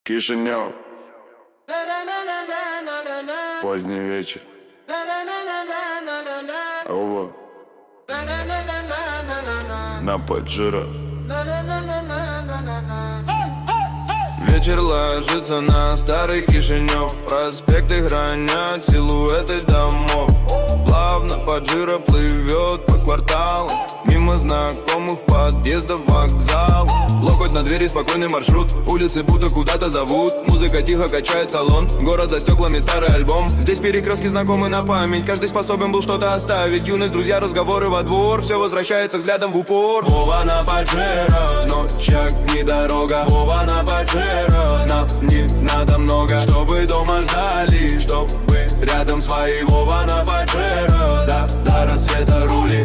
Кишинев. Поздний вечер. Ова. На Паджеро. Вечер ложится на старый Кишинев. Проспекты хранят силуэты домов. Плавно Паджеро плывет по кварталам, мимо знакомых подъездов, вокзал. Локоть на двери, спокойный маршрут. Улицы будто куда-то зовут. Музыка тихо качает салон. Город за стеклами, старый альбом. Здесь перекрестки знакомы на память. Каждый способен был что-то оставить. Юность, друзья, разговоры во двор. Все возвращается взглядом в упор. Вова на Паджеро, ночь, огни, дорога. Вова на Паджеро, нам не надо много, чтобы дома ждали, чтобы рядом свои. Вова на Паджеро, да, до рассвета рули.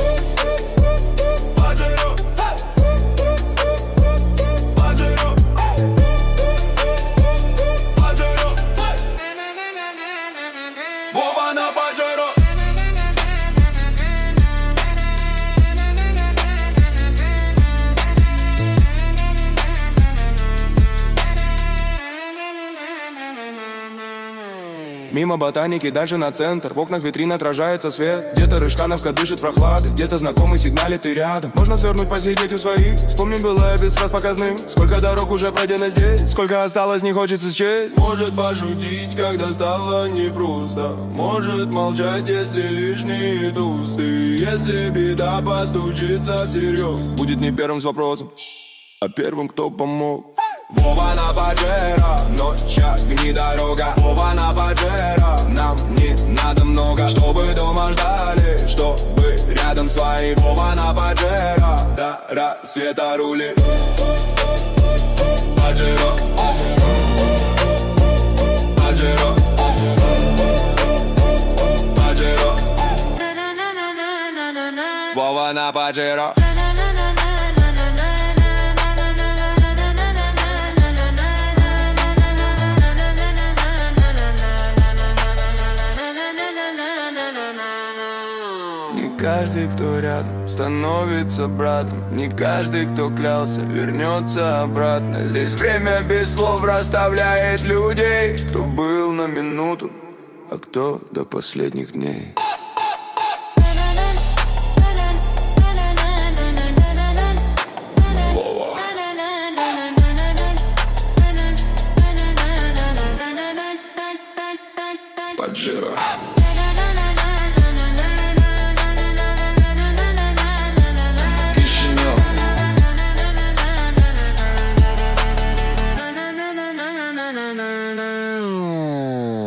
Мимо ботаники, дальше на центр. В окнах витрин отражается свет. Где-то Рыжкановка дышит прохладой, где-то знакомый сигналит и рядом. Можно свернуть, посидеть у своих. Вспомнить было без фраз показным. Сколько дорог уже пройдено здесь, сколько осталось, не хочется счесть. Может пошутить, когда стало непросто. Может молчать, если лишние тусты. Если беда постучится всерьез, будет не первым с вопросом, а первым, кто помог. Вова на Паджеро, ночь, огни, дорога. Вова на Паджеро, нам не надо много, чтобы дома ждали, чтобы рядом свои. Вова на Паджеро, до рассвета рули. Паджеро, Паджеро, Паджеро. Вова на Паджеро. Не каждый, кто рядом, становится братом. Не каждый, кто клялся, вернется обратно. Здесь время без слов расставляет людей. Кто был на минуту, а кто до последних дней. Паджеро. No.